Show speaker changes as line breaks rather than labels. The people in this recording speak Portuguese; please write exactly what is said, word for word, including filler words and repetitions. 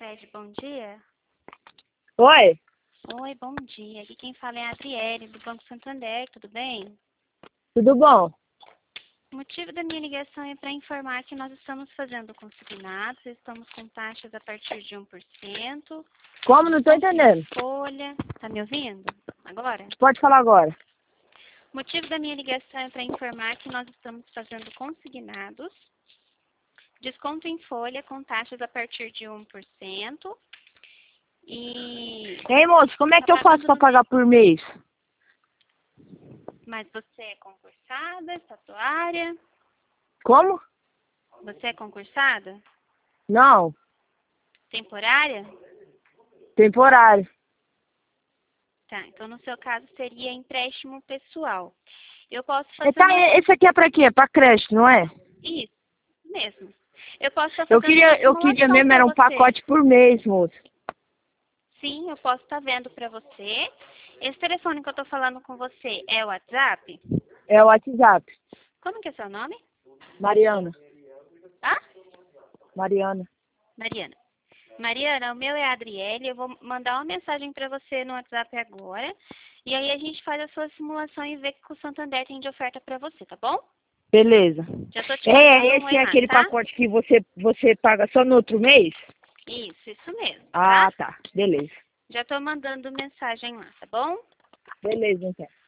Sicredi, bom dia.
Oi,
Oi, bom dia. Aqui quem fala é a Adriele, do Banco Santander, tudo bem?
tudo bom?
O motivo da minha ligação é para informar que nós estamos fazendo consignados, estamos com taxas a partir de um por cento.
Como? Não tô entendendo.
Folha. Tá me ouvindo? Agora?
Pode falar agora.
O motivo da minha ligação é para informar que nós estamos fazendo consignados, desconto em folha com taxas a partir de um por cento. E...
Ei, moço, como é que eu faço pra pagar por mês?
Mas você é concursada, estatuária?
Como?
Você é concursada?
Não,
Temporária?
temporário.
Tá, então no seu caso seria empréstimo pessoal. Eu posso fazer
E tá,
uma...
esse aqui é pra quê? Pra creche, não é?
Isso, mesmo. Eu posso estar
Eu
fazendo uma
queria, eu queria
simulação
mesmo,
para
era um
você.
pacote por mês, moço.
Sim, eu posso estar vendo para você. Esse telefone que eu estou falando com você é o WhatsApp?
É o WhatsApp.
Como que é seu nome?
Mariana.
Ah?
Mariana.
Mariana. Mariana, o meu é a Adriele, eu vou mandar uma mensagem para você no WhatsApp agora, e aí a gente faz a sua simulação e vê o que o Santander tem de oferta para você, tá bom?
Beleza.
Já tô te
É,
mandando um
esse
oi
é
lá,
aquele
tá?
pacote que você, você paga só no outro mês?
Isso, isso mesmo,
Ah,
tá?
tá. Beleza.
Já tô mandando mensagem lá, tá bom?
Beleza, então.